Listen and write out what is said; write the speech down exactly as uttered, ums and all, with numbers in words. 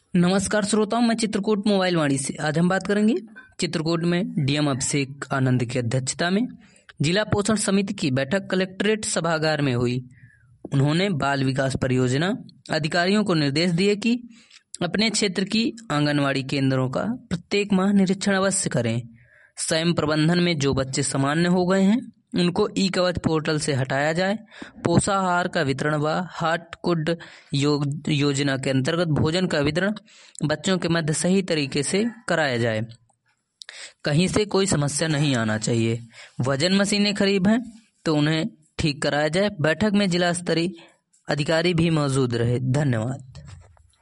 नमस्कार श्रोताओं, मैं चित्रकूट मोबाइल वाणी से। आज हम बात करेंगे चित्रकूट में डीएम अभिषेक आनंद की अध्यक्षता में जिला पोषण समिति की बैठक कलेक्ट्रेट सभागार में हुई। उन्होंने बाल विकास परियोजना अधिकारियों को निर्देश दिए कि अपने क्षेत्र की आंगनवाड़ी केंद्रों का प्रत्येक माह निरीक्षण अवश्य करें। स्वयं प्रबंधन में जो बच्चे सामान्य हो गए हैं उनको ई कवच पोर्टल से हटाया जाए। पोषाहार का वितरण व हॉट फूड योजना के अंतर्गत भोजन का वितरण बच्चों के मध्य सही तरीके से कराया जाए। कहीं से कोई समस्या नहीं आना चाहिए। वजन मशीनें खरीद हैं तो उन्हें ठीक कराया जाए। बैठक में जिला स्तरीय अधिकारी भी मौजूद रहे। धन्यवाद।